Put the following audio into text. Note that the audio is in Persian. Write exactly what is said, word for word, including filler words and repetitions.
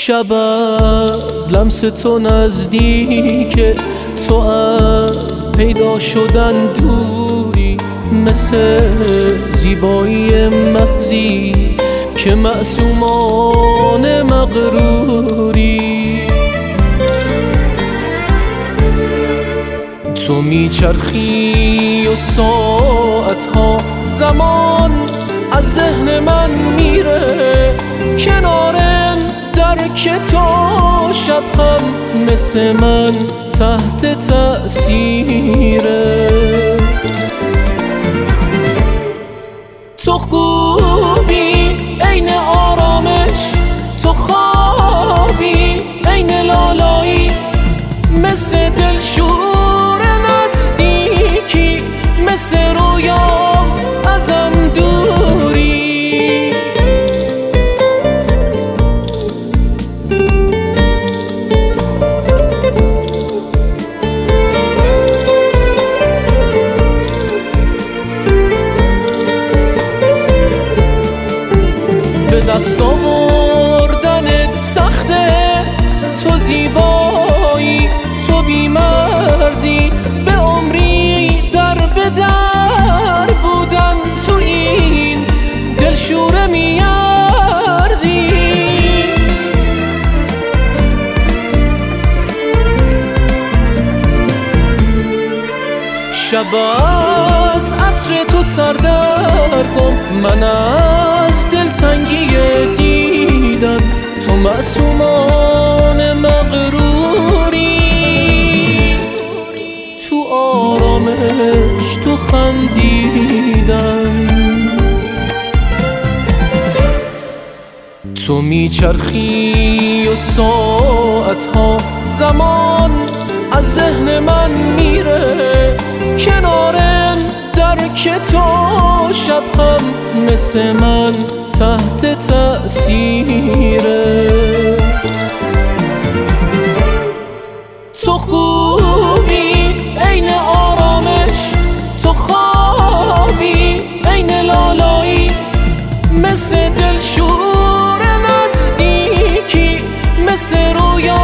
شب از لمس تو نزدیکه، تو از پیدا شدن دوری، مثل زیبایی محضی که معصومان مغروری. تو میچرخی و ساعتها زمان از ذهن من میره، کنار درک تو شب هم مثل من تحت تأثیره. تو خوبی عین آرامش، تو خوابی عین لالایی، مثل دلشور نزدیکی، مثل رویا ازم دوری. به دست آوردنت سخته، تو زیبایی، تو بی‌مرزی، به عمری در به در بودن تو این دلشوره میارزی. شب از عطر تو سردرگم، من از دلتنگی دیدن تو معصومان مغروری، تو آرامش تو خندیدن. تو میچرخی و ساعتها زمان از ذهن من میره، کنار درک تو شب هم مثل من تحت تأثیره. تو خوبی عین آرامش، تو خوابی عین لالایی، مثل دلشور نزدیکی، مثل رویا